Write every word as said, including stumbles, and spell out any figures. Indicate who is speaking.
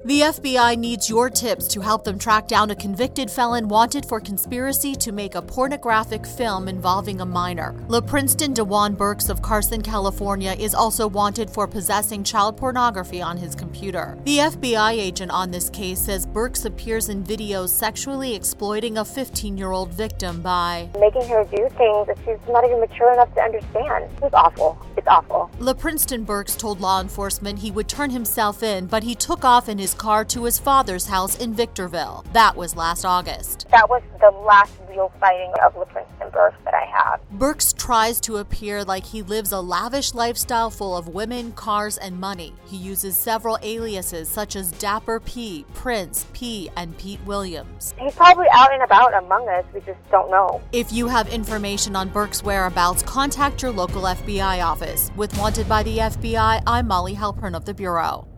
Speaker 1: The F B I needs your tips to help them track down a convicted felon wanted for conspiracy to make a pornographic film involving a minor. LaPrinceton DeJuan Burks of Carson, California is also wanted for possessing child pornography on his computer. The F B I agent on this case says Burks appears in videos sexually exploiting a fifteen-year-old victim by
Speaker 2: making her do things that she's not even mature enough to understand. It's awful. It's awful.
Speaker 1: LaPrinceton Burks told law enforcement he would turn himself in, but he took off in his car to his father's house in Victorville. That was last August.
Speaker 2: That was the last real sighting of LaPrinceton Burks that I have.
Speaker 1: Burks tries to appear like he lives a lavish lifestyle full of women, cars, and money. He uses several aliases such as Dapper P, Prince P, and Pete Williams.
Speaker 2: He's probably out and about among us. We just don't know.
Speaker 1: If you have information on Burks' whereabouts, contact your local F B I office. With Wanted by the F B I, I'm Molly Halpern of the Bureau.